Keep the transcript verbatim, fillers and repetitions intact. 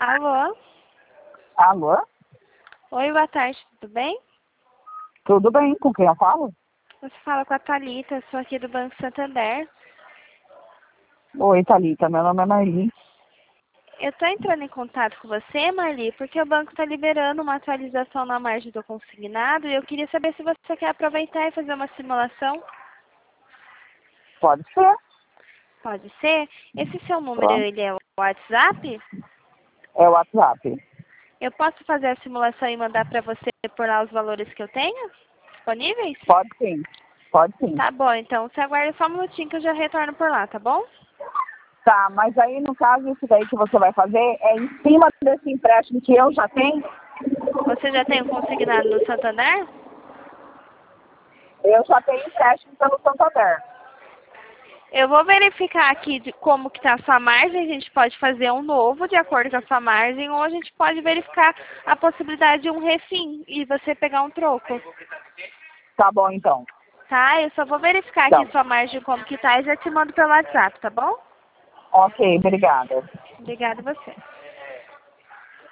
Alô? Alô? Oi, boa tarde, tudo bem? Tudo bem? Com quem eu falo? Você fala com a Thalita, sou aqui do Banco Santander. Oi, Thalita. Meu nome é Marli. Eu tô entrando em contato com você, Marli, porque o banco está liberando uma atualização na margem do consignado e eu queria saber se você quer aproveitar e fazer uma simulação. Pode ser? Pode ser? Esse seu número, Pronto. ele é o WhatsApp? É o WhatsApp. Eu posso fazer a simulação e mandar para você por lá os valores que eu tenho disponíveis? Pode sim. Pode sim. Tá bom, então você aguarda só um minutinho que eu já retorno por lá, tá bom? Tá, mas aí no caso isso daí que você vai fazer é em cima desse empréstimo que eu já tenho? Você já tem o consignado no Santander? Eu já tenho empréstimo pelo Santander. Eu vou verificar aqui de como que está a sua margem, a gente pode fazer um novo de acordo com a sua margem, ou a gente pode verificar a possibilidade de um refim e você pegar um troco. Tá bom então. Tá? Eu só vou verificar Então, aqui sua margem como que tá e já te mando pelo WhatsApp, tá bom? ok, obrigada. Obrigada a você.